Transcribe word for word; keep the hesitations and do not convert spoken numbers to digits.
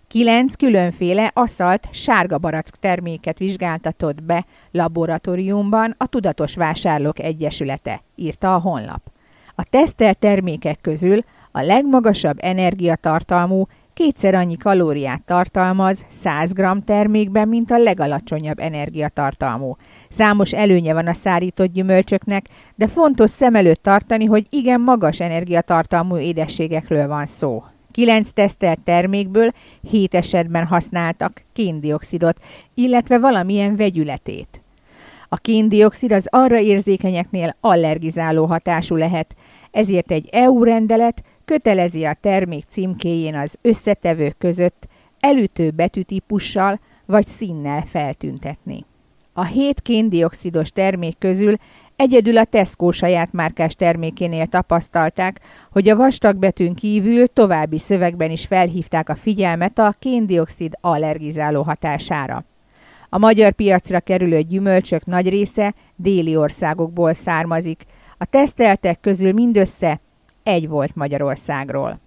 Kilenc különféle aszalt sárga barack terméket vizsgáltatott be laboratóriumban a Tudatos Vásárlók Egyesülete, írta a honlap. A tesztelt termékek közül a legmagasabb energiatartalmú kétszer annyi kalóriát tartalmaz száz gramm termékben, mint a legalacsonyabb energiatartalmú. Számos előnye van a szárított gyümölcsöknek, de fontos szem előtt tartani, hogy igen magas energiatartalmú édességekről van szó. Kilenc tesztelt termékből hét esetben használtak kén-dioxidot, illetve valamilyen vegyületét. A kén-dioxid az arra érzékenyeknél allergizáló hatású lehet, ezért egy é u rendelet kötelezi a termék címkéjén az összetevők között elütő betűtípussal vagy színnel feltüntetni. A hét kén-dioxidos termék közül egyedül a Tesco saját márkás termékénél tapasztalták, hogy a vastagbetűn kívül további szövegben is felhívták a figyelmet a kén-dioxid allergizáló hatására. A magyar piacra kerülő gyümölcsök nagy része déli országokból származik, a teszteltek közül mindössze egy volt Magyarországról.